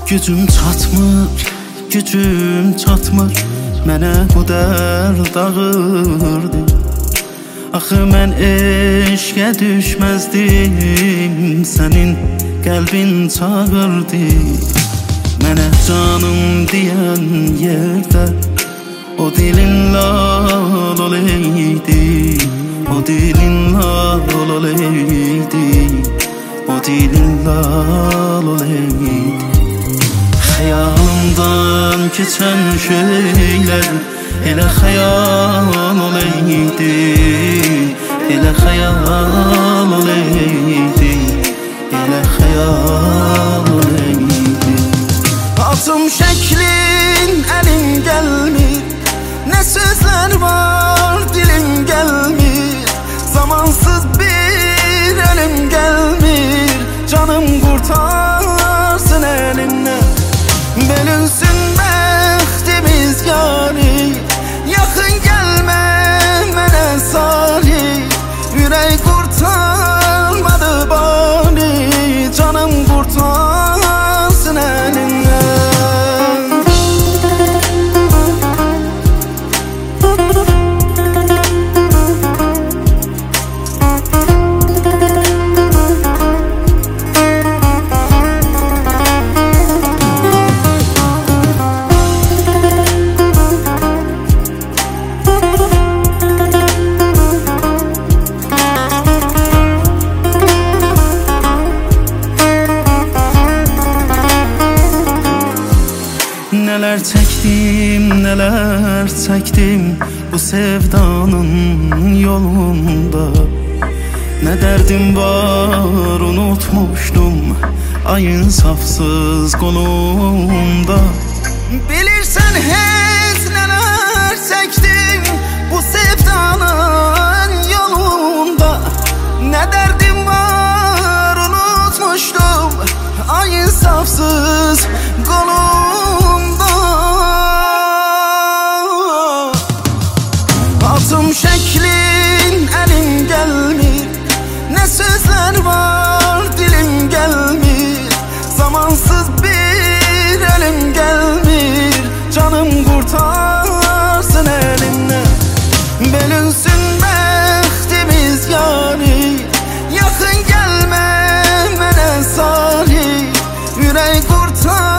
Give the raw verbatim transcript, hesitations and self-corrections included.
Gücüm çatmır, gücüm çatmır, mənə bu dərd ağırdı. Axı mən eşqə düşməzdim, sənin qəlbin çağırdı. Mənə canım deyən yerdə o dilin lal oleydi, o dilin lal oleydi, o dilin lal oleydi. Xəyalımdan keçən şeylər elə xəyal oleydi, elə xəyal oleydi, elə xəyal oleydi. Atım şəklin əlim gəlmir, nə sözlər var dilim gəlmir. Zamansız bir ölüm gəlmir, canım qurtarsın əlindən. Bölünsün bəxtimiz yani, yaxın gəlmə mənə salih. Ürək qurtarmadı bani, canım qurtarsın əlindən. Neler çektim, neler çektim bu sevdanın yolunda. Ne derdim var unutmuştum ayın safsız kolunda. Bilirsen hiç neler çektim bu sevdanın yolunda. Ne derdim var unutmuştum ayın safsız kolunda. Atım şəklin əlim gəlmir, nə sözlər var dilim gəlmir. Zamansız bir ölüm gəlmir, canım qurtarsın əlindən. Bölünsün bəxtimiz yani, yaxın gəlmə mənə salih. Ürək qurtar